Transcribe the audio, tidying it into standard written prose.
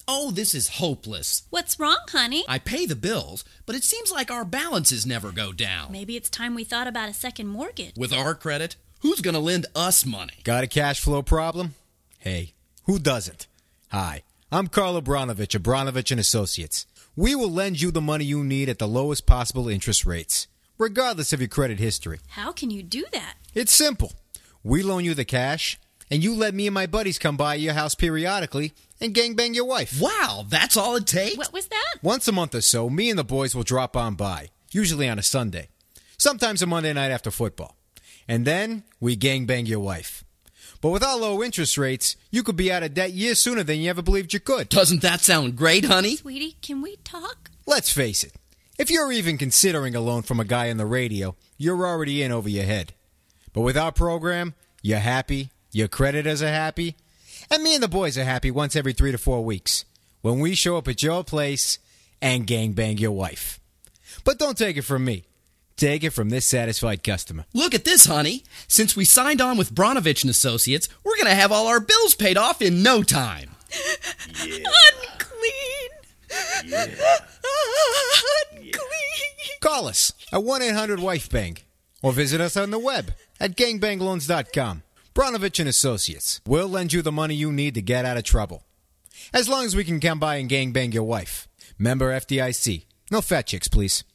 Oh, this is hopeless. What's wrong, honey? I pay the bills, but it seems like our balances never go down. Maybe it's time we thought about a second mortgage. With our credit, who's going to lend us money? Got a cash flow problem? Hey, who doesn't? Hi, I'm Carl Abranovich of Abranovich & Associates. We will lend you the money you need at the lowest possible interest rates, regardless of your credit history. How can you do that? It's simple. We loan you the cash, and you let me and my buddies come by your house periodically and gangbang your wife. Wow, that's all it takes? What was that? Once a month or so, me and the boys will drop on by, usually on a Sunday, sometimes a Monday night after football. And then we gangbang your wife. But with our low interest rates, you could be out of debt years sooner than you ever believed you could. Doesn't that sound great, honey? Sweetie, can we talk? Let's face it. If you're even considering a loan from a guy on the radio, you're already in over your head. But with our program, you're happy, your creditors are happy, and me and the boys are happy once every 3 to 4 weeks when we show up at your place and gangbang your wife. But don't take it from me. Take it from this satisfied customer. Look at this, honey. Since we signed on with Branovich & Associates, we're going to have all our bills paid off in no time. Yeah. Unclean. Yeah. Unclean. Call us at 1-800-WIFE-BANG or visit us on the web at gangbangloans.com. Branovich & Associates. We'll lend you the money you need to get out of trouble. As long as we can come by and gangbang your wife. Member FDIC. No fat chicks, please.